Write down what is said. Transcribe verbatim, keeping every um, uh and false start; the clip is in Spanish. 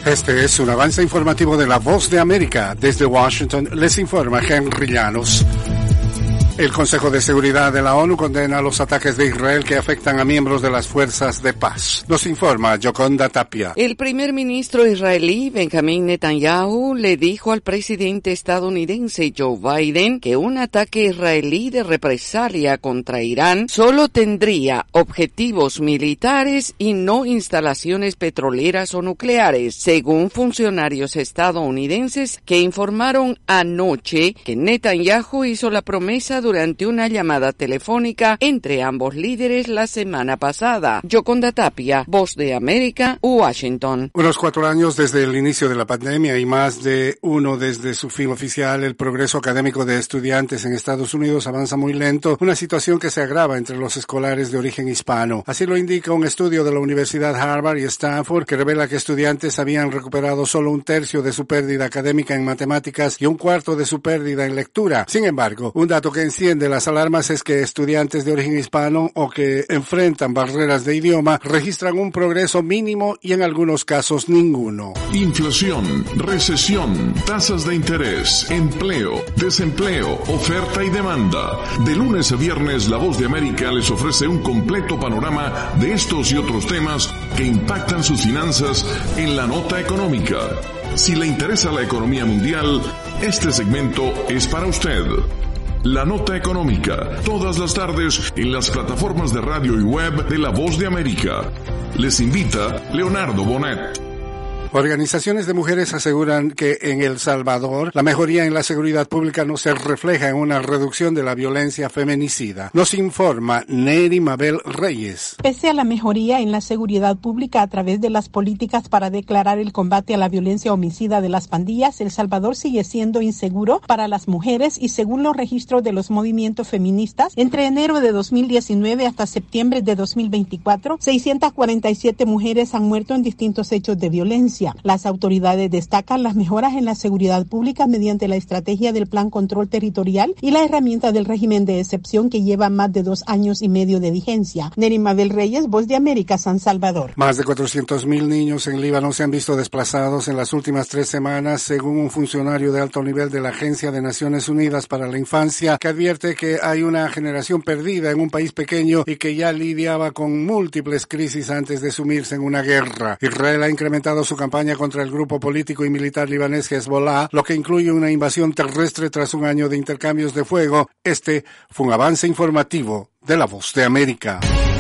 Este es un avance informativo de La Voz de América. Desde Washington les informa Henry Llanos. El Consejo de Seguridad de la ONU condena los ataques de Israel que afectan a miembros de las fuerzas de paz. Nos informa Yoconda Tapia. El primer ministro israelí Benjamin Netanyahu le dijo al presidente estadounidense Joe Biden que un ataque israelí de represalia contra Irán solo tendría objetivos militares y no instalaciones petroleras o nucleares, según funcionarios estadounidenses que informaron anoche que Netanyahu hizo la promesa durante una llamada telefónica entre ambos líderes la semana pasada. Yoconda Tapia, Voz de América, Washington. Unos cuatro años desde el inicio de la pandemia y más de uno desde su fin oficial, el progreso académico de estudiantes en Estados Unidos avanza muy lento, una situación que se agrava entre los escolares de origen hispano. Así lo indica un estudio de la Universidad Harvard y Stanford que revela que estudiantes habían recuperado solo un tercio de su pérdida académica en matemáticas y un cuarto de su pérdida en lectura. Sin embargo, un dato que enciende las alarmas es que estudiantes de origen hispano o que enfrentan barreras de idioma registran un progreso mínimo y en algunos casos ninguno. Inflación, recesión, tasas de interés, empleo, desempleo, oferta y demanda. De lunes a viernes, La Voz de América les ofrece un completo panorama de estos y otros temas que impactan sus finanzas en la nota económica. Si le interesa la economía mundial, este segmento es para usted. La Nota Económica, todas las tardes en las plataformas de radio y web de La Voz de América. Les invita Leonardo Bonet. Organizaciones de mujeres aseguran que en El Salvador la mejoría en la seguridad pública no se refleja en una reducción de la violencia feminicida. Nos informa Neri Mabel Reyes. Pese a la mejoría en la seguridad pública a través de las políticas para declarar el combate a la violencia homicida de las pandillas, El Salvador sigue siendo inseguro para las mujeres y según los registros de los movimientos feministas, entre enero de dos mil diecinueve hasta septiembre de dos mil veinticuatro, seiscientas cuarenta y siete mujeres han muerto en distintos hechos de violencia. Las autoridades destacan las mejoras en la seguridad pública mediante la estrategia del Plan Control Territorial y la herramienta del régimen de excepción que lleva más de dos años y medio de vigencia. Neri Mabel Reyes, Voz de América, San Salvador. Más de cuatrocientos mil niños en Líbano se han visto desplazados en las últimas tres semanas, según un funcionario de alto nivel de la Agencia de Naciones Unidas para la Infancia, que advierte que hay una generación perdida en un país pequeño y que ya lidiaba con múltiples crisis antes de sumirse en una guerra. Israel ha incrementado su campaña contra el grupo político y militar libanés Hezbollah, lo que incluye una invasión terrestre tras un año de intercambios de fuego. Este fue un avance informativo de La Voz de América.